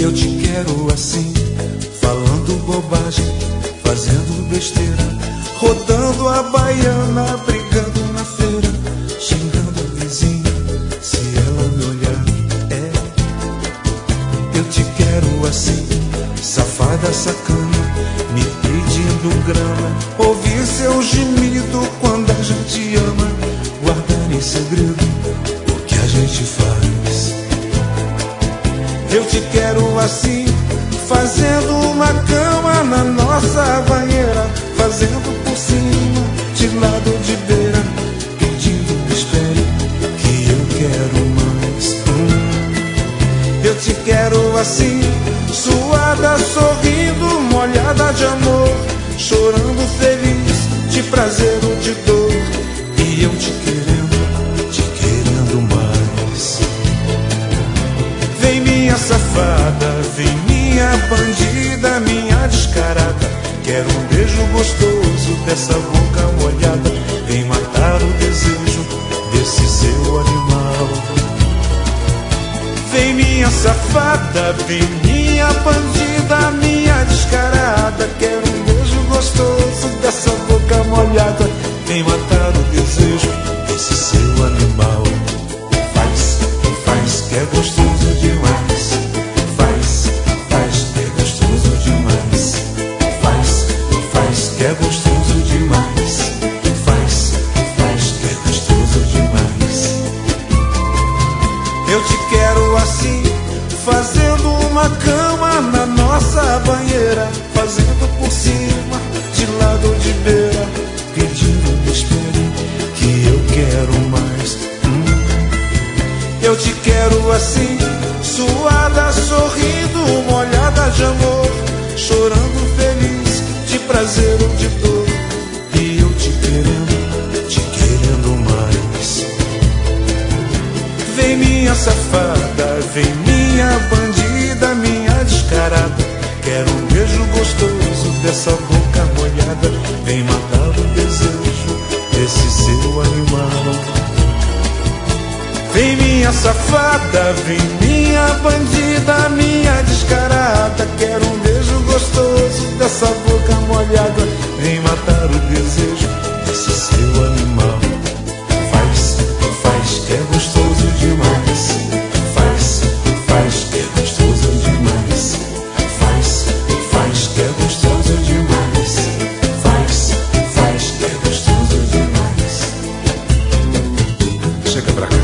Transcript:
Eu te quero assim, falando bobagem, fazendo besteira, rodando a baiana, brigando na feira, xingando a vizinha, se ela me olhar. Eu te quero assim, safada, sacana, me pedindo grana, ouvir seu gemido quando a gente ama, guardar em segredo o que a gente faz. Eu te quero assim, fazendo uma cama na nossa banheira, fazendo por cima, de lado de beira, pedindo espere que eu quero mais. Eu te quero assim, suada, sorrindo, molhada de amor, chorando feliz, de prazer ou de dor, e eu te querendo mais. Vem minha safada, vem minha bandida, minha descarada, quero um beijo gostoso dessa boca molhada, vem matar o desejo desse seu animal. Vem minha safada, vem minha bandida, minha descarada, quero um beijo gostoso dessa boca molhada, vem matar o desejo desse seu animal. Faz, que é gostoso demais. Faz, que é gostoso demais. Faz, que é gostoso demais. Faz, que é gostoso demais. Eu te quero assim, fazendo uma cama na nossa banheira, fazendo por cima, de lado ou de beira, pedindo me espere que eu quero mais. Eu te quero assim, suada, sorrindo, molhada de amor, chorando feliz, de prazer ou de dor, e eu te querendo mais. Vem minha safada, vem minha bandida, minha descarada, quero um beijo gostoso dessa boca molhada, vem matar o desejo desse seu animal. Vem minha safada, vem minha bandida, minha descarada, quero um beijo gostoso dessa boca molhada, vem matar o desejo desse seu animal. Faz, que é gostoso demais. Faz, que é gostoso demais. Faz, que é gostoso demais. Faz, que é gostoso demais. Chega pra cá.